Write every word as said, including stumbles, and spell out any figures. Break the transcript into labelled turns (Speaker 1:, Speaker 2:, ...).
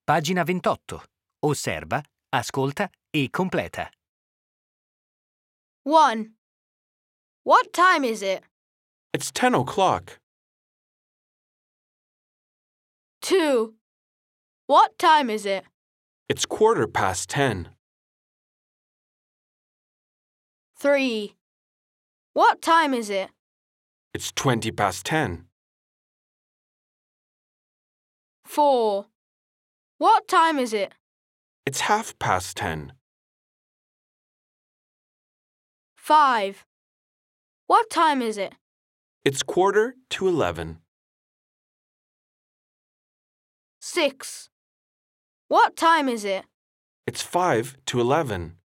Speaker 1: Pagina ventotto. Osserva, ascolta e completa.
Speaker 2: one. What time is it?
Speaker 3: It's ten o'clock.
Speaker 2: two. What time is it?
Speaker 3: It's quarter past ten.
Speaker 2: three. What time is it?
Speaker 3: It's twenty past ten.
Speaker 2: four. What time is it?
Speaker 3: It's half past ten.
Speaker 2: five. What time is it?
Speaker 3: It's quarter to eleven.
Speaker 2: six. What time is it?
Speaker 3: It's five to eleven.